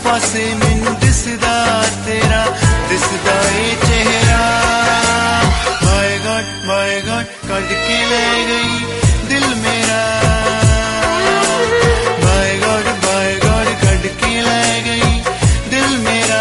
पासे मैनू दिसदा तेरा दिसदा ए चेहरा। माय गॉड कट के ले गई दिल मेरा। माय गॉड कट के ले गई दिल मेरा।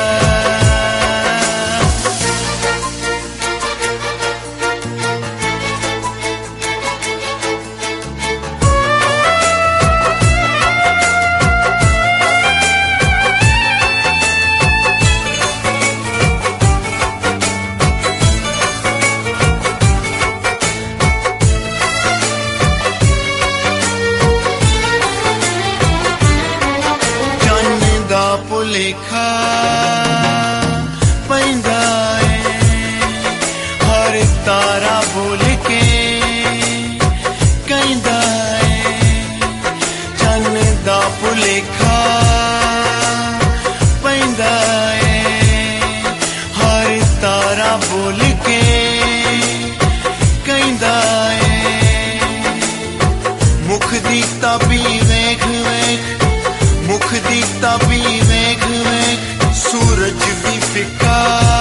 भुलेखा पैंदा है हर तारा बोल के कहंदा है। चन्न दा भुलेखा पैंदा है हर तारा बोल के कहंदा है। मुख दी ताबी वेख वेख मुख दी ताबी वेख वेख सूरज भी फिका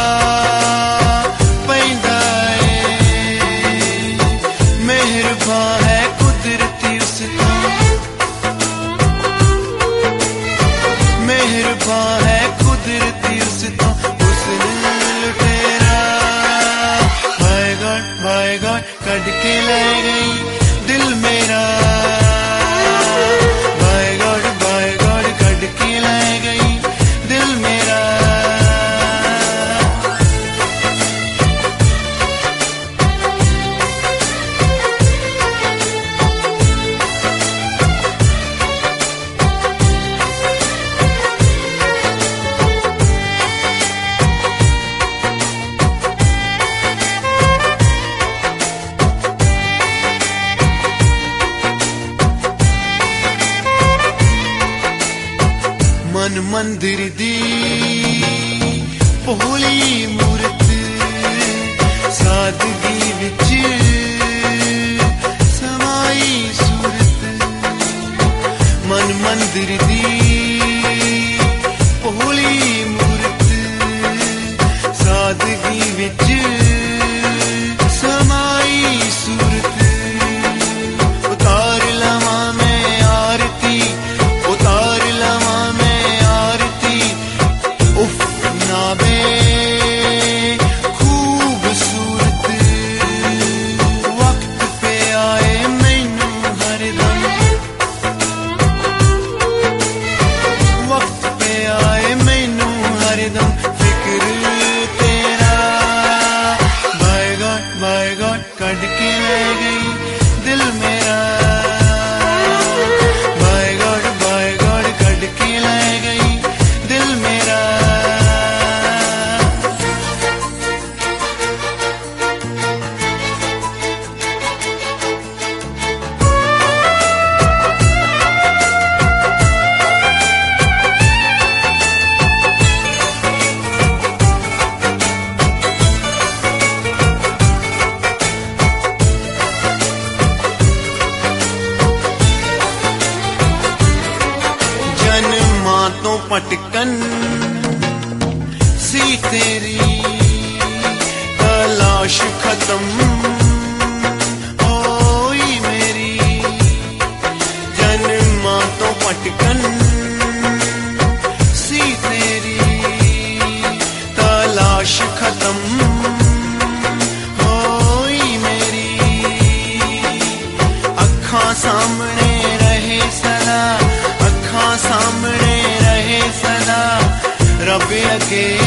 पैंदा है। मेहरबान है कुदरती उस तो मेहरबान है कुदरती उस तो उसने लुटेरा। माय गॉड कट के ले गई दिल मेरा। मन मंदिर दी भोली मूरत सादगी विच समाई सूरत। मन मंदिर दी भोली मूरत सादगी विच समाई सूरत। उतार लवा मैं आरती उतार लवा नाबे खूबसूरत। वक्त पे आए मैनू हरदम वक्त पे आए मैनू हरदम फिक्र तेरा। माय गॉड कट के ले गई दिल मेरा। माय गॉड कट के ले गई दिल मेरा। जन्मां तो पटकन सी तेरी तलाश खत्म होई मेरी। जन्मां तो पटकन सी तेरी तलाश खत्म होई मेरी। अखां सामने रहे सदा अखां सामने रहे सदा रब अगे